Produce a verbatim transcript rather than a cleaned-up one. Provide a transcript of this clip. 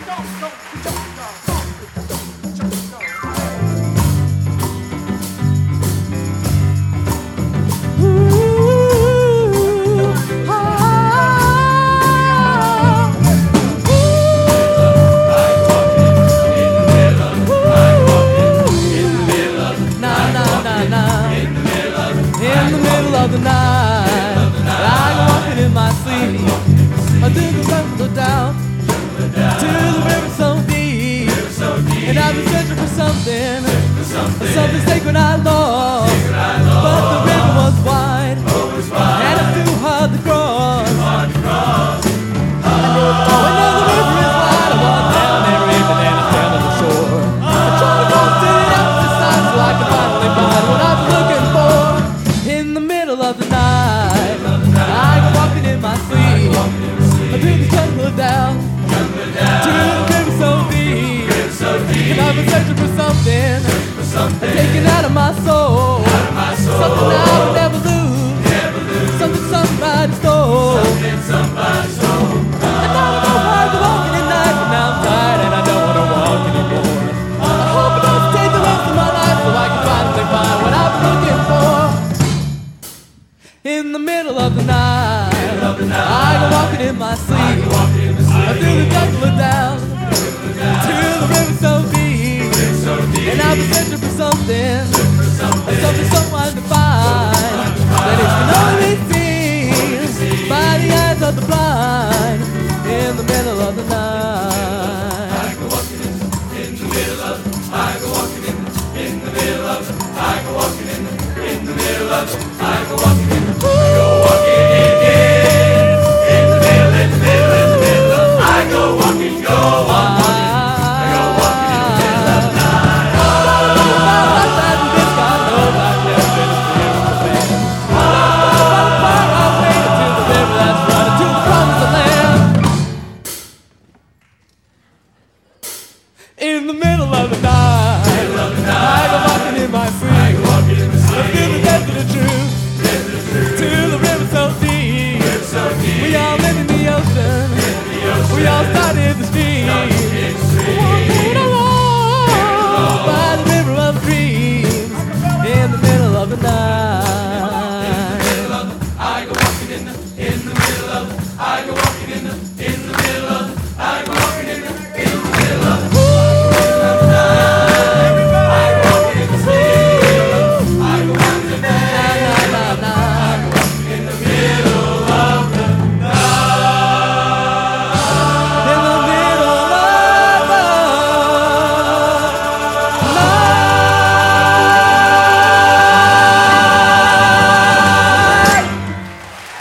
Of the night, I go walking in my sleep. I do the rumble down to the river so deep, and I've been searching for something, something sacred I lost. But the river was wide, and it's too hard to cross. I know the river is wide. I walk down that river and I stand on the shore. I try to go to the opposite side so I can finally find what I'm looking for. In the middle of the night, I go walking in my sleep. I do the jungle down to the river so deep, and I've been searching for something, taken out of my soul, something I would never lose, something somebody stole. And I don't know why I'm walking at night, but now I'm tired and I don't want to walk anymore. I hope it doesn't take the rest of my life so I can finally find what I've been looking for. In the middle of the night, I go walking in my sleep. I do the jungle down to the river so deep, and I've been searching for something, something so hard to find, that it can only be seen by the eyes of the blind. In the middle of the night, I go walking in, in the middle of, I go walking in, in the middle of, I go walking in, in the middle of, I go walking in. In the middle of the night, I go walking in my sleep. I feel the depth of the truth, to the river so deep. We all live in the ocean, we all